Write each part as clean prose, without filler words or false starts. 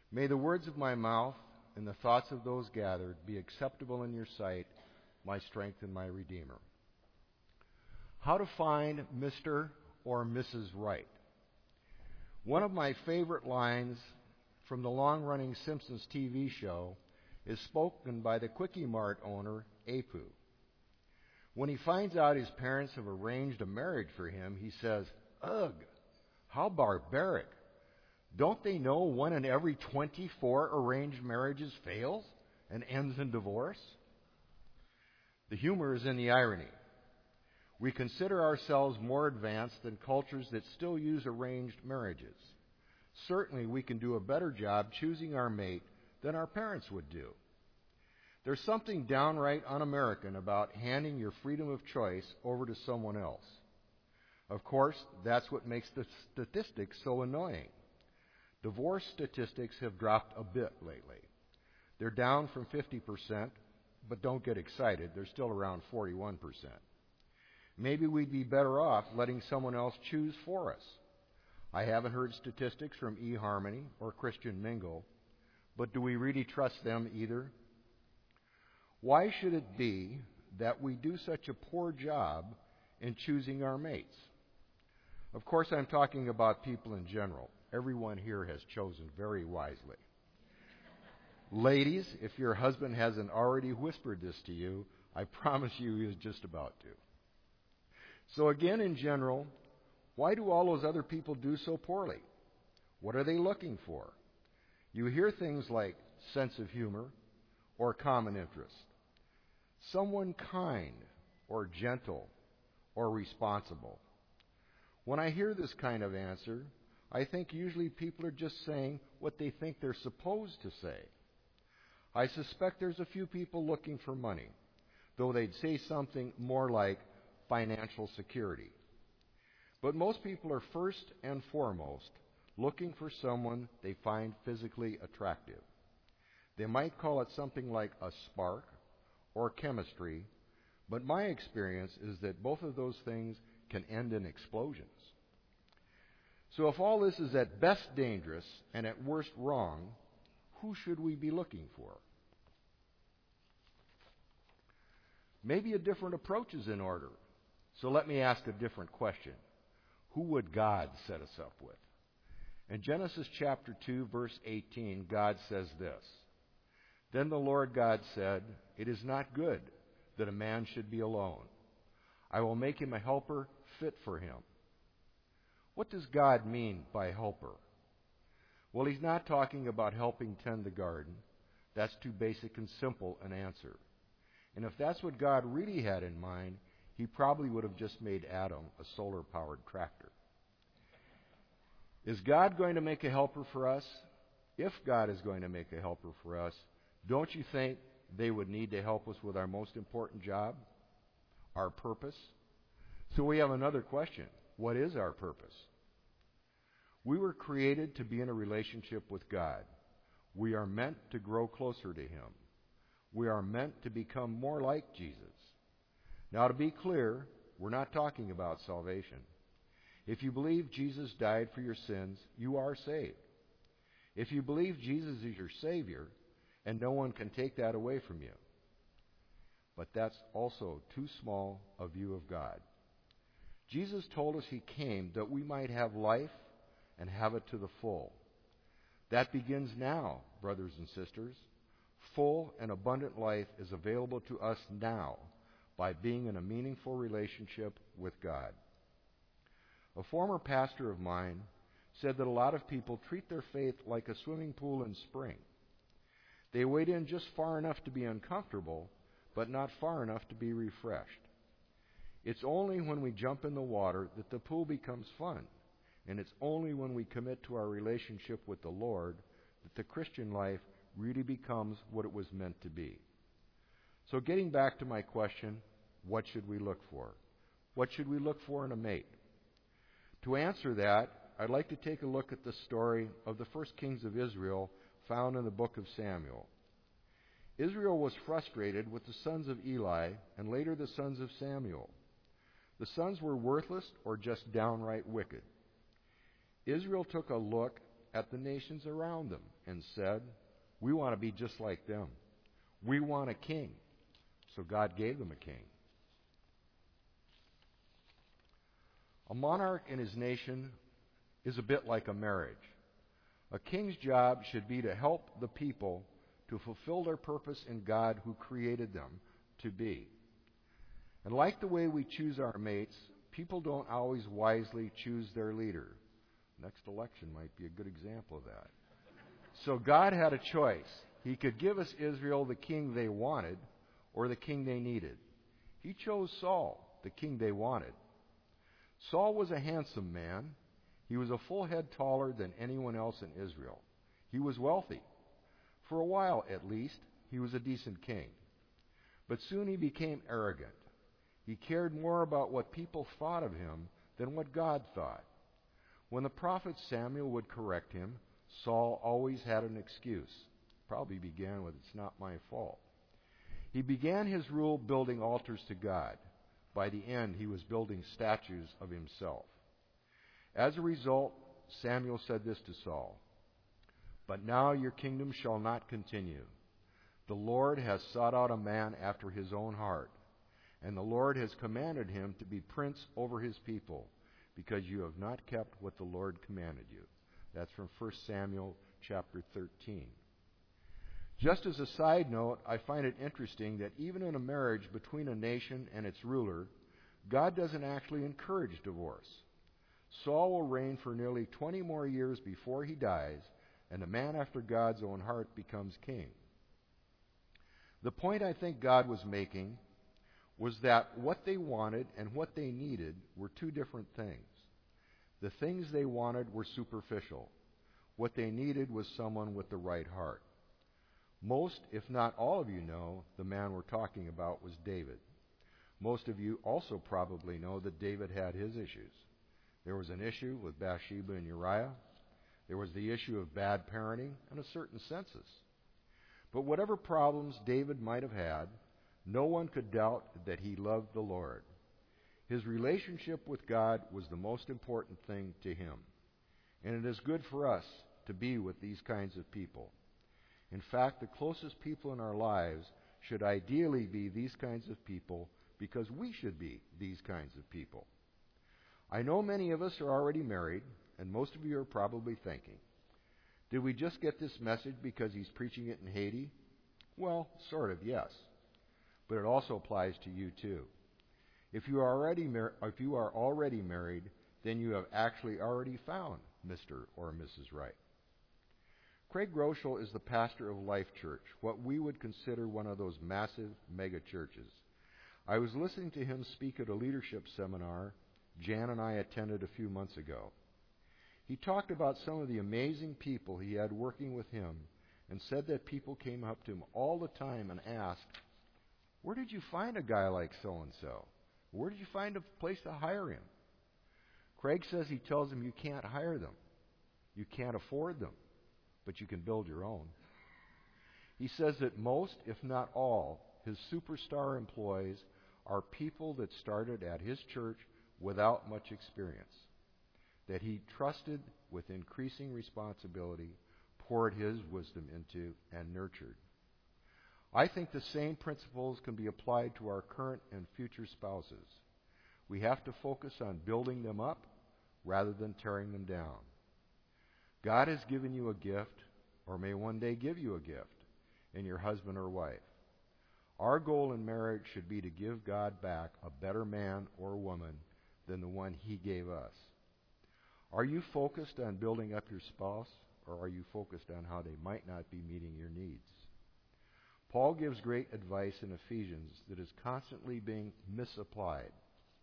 May the words of my mouth and the thoughts of those gathered be acceptable in your sight, my strength and my Redeemer. How to find Mr. or Mrs. Right. One of my favorite lines from the long-running Simpsons TV show is spoken by the Quickie Mart owner, Apu. When he finds out his parents have arranged a marriage for him, he says, "Ugh, how barbaric. Don't they know one in every 24 arranged marriages fails and ends in divorce?" The humor is in the irony. We consider ourselves more advanced than cultures that still use arranged marriages. Certainly, we can do a better job choosing our mate than our parents would do. There's something downright un-American about handing your freedom of choice over to someone else. Of course, that's what makes the statistics so annoying. Divorce statistics have dropped a bit lately. They're down from 50%, but don't get excited, they're still around 41%. Maybe we'd be better off letting someone else choose for us. I haven't heard statistics from eHarmony or Christian Mingle, but do we really trust them either? Why should it be that we do such a poor job in choosing our mates? Of course, I'm talking about people in general. Everyone here has chosen very wisely. Ladies, if your husband hasn't already whispered this to you, I promise you he is just about to. So again, in general, why do all those other people do so poorly? What are they looking for? You hear things like sense of humor or common interest. Someone kind or gentle or responsible. When I hear this kind of answer, I think usually people are just saying what they think they're supposed to say. I suspect there's a few people looking for money, though they'd say something more like financial security. But most people are first and foremost looking for someone they find physically attractive. They might call it something like a spark or chemistry, but my experience is that both of those things can end in explosions. So if all this is at best dangerous and at worst wrong, who should we be looking for? Maybe a different approach is in order. So let me ask a different question. Who would God set us up with? In Genesis chapter 2, verse 18, God says this, "Then the Lord God said, 'It is not good that a man should be alone. I will make him a helper fit for him.'" What does God mean by helper? Well, he's not talking about helping tend the garden. That's too basic and simple an answer. And if that's what God really had in mind, he probably would have just made Adam a solar-powered tractor. Is God going to make a helper for us? If God is going to make a helper for us, don't you think they would need to help us with our most important job, our purpose? So we have another question. What is our purpose? We were created to be in a relationship with God. We are meant to grow closer to him. We are meant to become more like Jesus. Now, to be clear, we're not talking about salvation. If you believe Jesus died for your sins, you are saved. If you believe Jesus is your Savior, and no one can take that away from you. But that's also too small a view of God. Jesus told us he came that we might have life and have it to the full. That begins now, brothers and sisters. Full and abundant life is available to us now by being in a meaningful relationship with God. A former pastor of mine said that a lot of people treat their faith like a swimming pool in spring. They wade in just far enough to be uncomfortable, but not far enough to be refreshed. It's only when we jump in the water that the pool becomes fun, and it's only when we commit to our relationship with the Lord that the Christian life really becomes what it was meant to be. So getting back to my question, what should we look for? What should we look for in a mate? To answer that, I'd like to take a look at the story of the first kings of Israel found in the book of Samuel. Israel was frustrated with the sons of Eli and later the sons of Samuel. The sons were worthless or just downright wicked. Israel took a look at the nations around them and said, "We want to be just like them. We want a king." So God gave them a king. A monarch in his nation is a bit like a marriage. A king's job should be to help the people to fulfill their purpose in God who created them to be. And like the way we choose our mates, people don't always wisely choose their leader. Next election might be a good example of that. So God had a choice. He could give us Israel the king they wanted or the king they needed. He chose Saul, the king they wanted. Saul was a handsome man. He was a full head taller than anyone else in Israel. He was wealthy. For a while, at least, he was a decent king. But soon he became arrogant. He cared more about what people thought of him than what God thought. When the prophet Samuel would correct him, Saul always had an excuse. Probably began with, "It's not my fault." He began his rule building altars to God. By the end, he was building statues of himself. As a result, Samuel said this to Saul, "But now your kingdom shall not continue. The Lord has sought out a man after his own heart, and the Lord has commanded him to be prince over his people, because you have not kept what the Lord commanded you." That's from 1 Samuel chapter 13. Just as a side note, I find it interesting that even in a marriage between a nation and its ruler, God doesn't actually encourage divorce. Saul will reign for nearly 20 more years before he dies, and a man after God's own heart becomes king. The point I think God was making was that what they wanted and what they needed were two different things. The things they wanted were superficial. What they needed was someone with the right heart. Most, if not all of you know, the man we're talking about was David. Most of you also probably know that David had his issues. There was an issue with Bathsheba and Uriah. There was the issue of bad parenting and a certain census. But whatever problems David might have had, no one could doubt that he loved the Lord. His relationship with God was the most important thing to him. And it is good for us to be with these kinds of people. In fact, the closest people in our lives should ideally be these kinds of people because we should be these kinds of people. I know many of us are already married, and most of you are probably thinking, did we just get this message because he's preaching it in Haiti? Well, sort of, yes. But it also applies to you too. If you are already married, then you have actually already found Mr. or Mrs. Right. Craig Groeschel is the pastor of Life Church, what we would consider one of those massive mega churches. I was listening to him speak at a leadership seminar Jan and I attended a few months ago. He talked about some of the amazing people he had working with him and said that people came up to him all the time and asked, "Where did you find a guy like so-and-so? Where did you find a place to hire him?" Craig says he tells them you can't hire them. You can't afford them, but you can build your own. He says that most, if not all, his superstar employees are people that started at his church without much experience, that he trusted with increasing responsibility, poured his wisdom into, and nurtured. I think the same principles can be applied to our current and future spouses. We have to focus on building them up rather than tearing them down. God has given you a gift, or may one day give you a gift, in your husband or wife. Our goal in marriage should be to give God back a better man or woman than the one he gave us. Are you focused on building up your spouse, or are you focused on how they might not be meeting your needs? Paul gives great advice in Ephesians that is constantly being misapplied.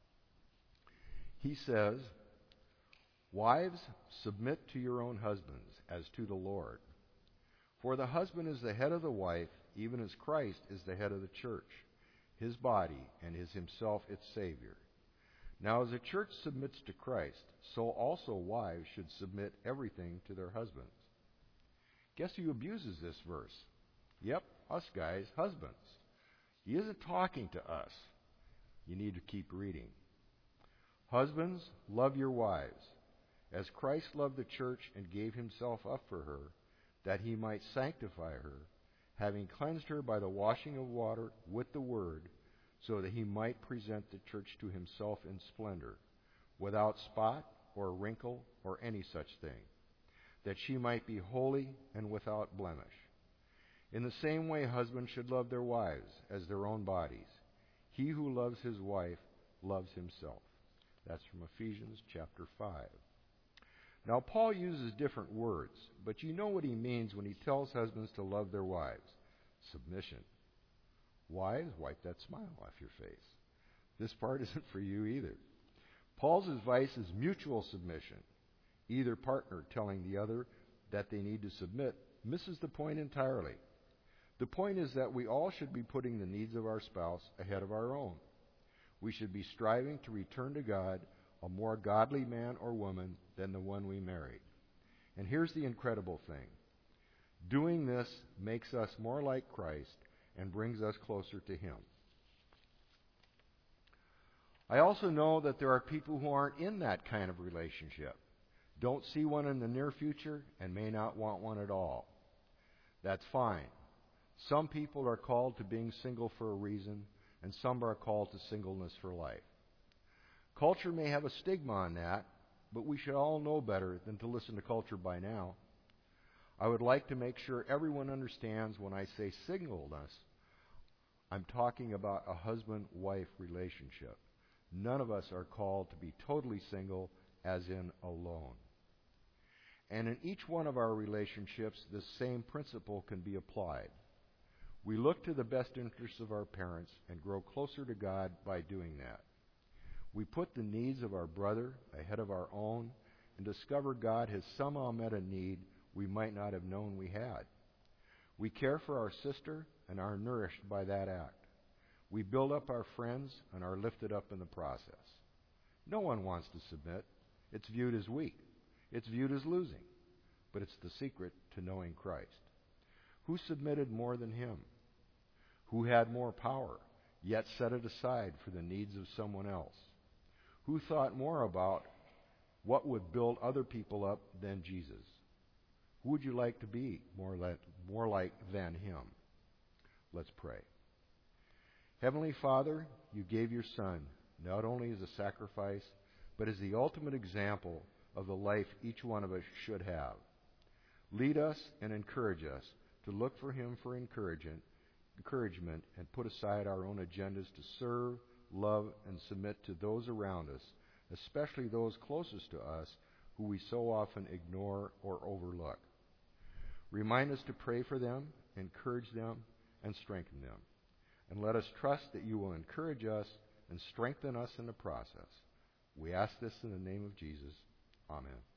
He says, "Wives, submit to your own husbands as to the Lord. For the husband is the head of the wife, even as Christ is the head of the church, his body, and is himself its Savior. Now as the church submits to Christ, so also wives should submit everything to their husbands." Guess who abuses this verse? Yep, us guys, husbands. He isn't talking to us. You need to keep reading. "Husbands, love your wives, As Christ loved the church and gave himself up for her, that he might sanctify her, having cleansed her by the washing of water with the word, so that he might present the church to himself in splendor, without spot or wrinkle or any such thing, that she might be holy and without blemish. In the same way, husbands should love their wives as their own bodies. He who loves his wife loves himself. That's from Ephesians chapter 5. Now, Paul uses different words, but you know what he means when he tells husbands to love their wives. Submission. Wives, wipe that smile off your face. This part isn't for you either. Paul's advice is mutual submission. Either partner telling the other that they need to submit misses the point entirely. The point is that we all should be putting the needs of our spouse ahead of our own. We should be striving to return to God a more godly man or woman than the one we married. And here's the incredible thing. Doing this makes us more like Christ and brings us closer to Him. I also know that there are people who aren't in that kind of relationship, don't see one in the near future, and may not want one at all. That's fine. Some people are called to being single for a reason, and some are called to singleness for life. Culture may have a stigma on that, but we should all know better than to listen to culture by now. I would like to make sure everyone understands when I say singleness, I'm talking about a husband-wife relationship. None of us are called to be totally single, as in alone. And in each one of our relationships, this same principle can be applied. We look to the best interests of our parents and grow closer to God by doing that. We put the needs of our brother ahead of our own and discover God has somehow met a need we might not have known we had. We care for our sister and are nourished by that act. We build up our friends and are lifted up in the process. No one wants to submit. It's viewed as weak. It's viewed as losing. But it's the secret to knowing Christ. Who submitted more than Him? Who had more power, yet set it aside for the needs of someone else? Who thought more about what would build other people up than Jesus? Who would you like to be more like than Him? Let's pray. Heavenly Father, you gave your Son not only as a sacrifice, but as the ultimate example of the life each one of us should have. Lead us and encourage us to look for Him for encouragement and put aside our own agendas to serve, love, and submit to those around us, especially those closest to us who we so often ignore or overlook. Remind us to pray for them, encourage them, and strengthen them. And let us trust that you will encourage us and strengthen us in the process. We ask this in the name of Jesus. Amen.